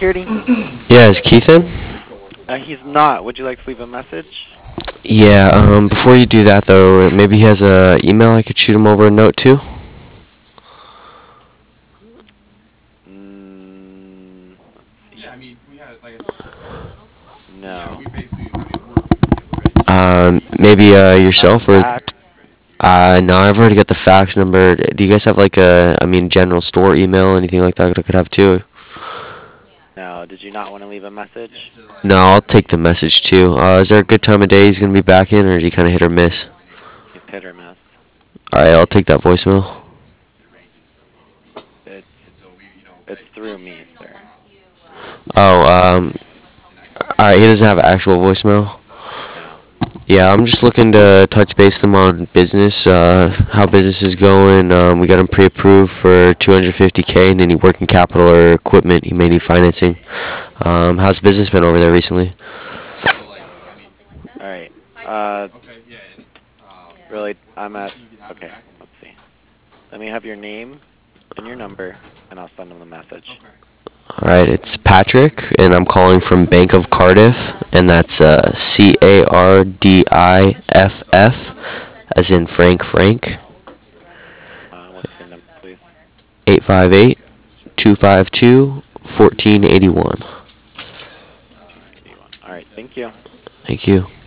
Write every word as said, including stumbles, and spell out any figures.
Security? Yeah, is Keith in? Uh, he's not. Would you like to leave a message? Yeah, um, before you do that though, maybe he has a email I could shoot him over a note to. Mm, let's see. No. Um, maybe uh, Not a yourself or fax. uh, no, I've already got the fax number. Do you guys have like a, I mean, general store email, anything like that I could have too? No. Did you not want to leave a message? No, I'll take the message too. Uh, is there a good time of day he's gonna be back in, or is he kind of hit or miss? He's hit or miss. All right, I'll take that voicemail. It's it's through me, sir. Oh, um, all right, he doesn't have an actual voicemail. No. Yeah, I'm just looking to touch base with him on business, uh, how business is going. Um, we got him pre-approved for two hundred fifty k and any working capital or equipment he may need financing. Um, how's business been over there recently? All right. Uh, really, I'm at. Okay. Let's see. Let me have your name and your number, and I'll send him the message. All right, it's Patrick, and I'm calling from Bank of Cardiff, and that's uh, C A R D I F F, as in Frank Frank, Uh, what's your number, please? eight five eight, two five two, one four eight one. eighty-one. All right. Thank you. Thank you.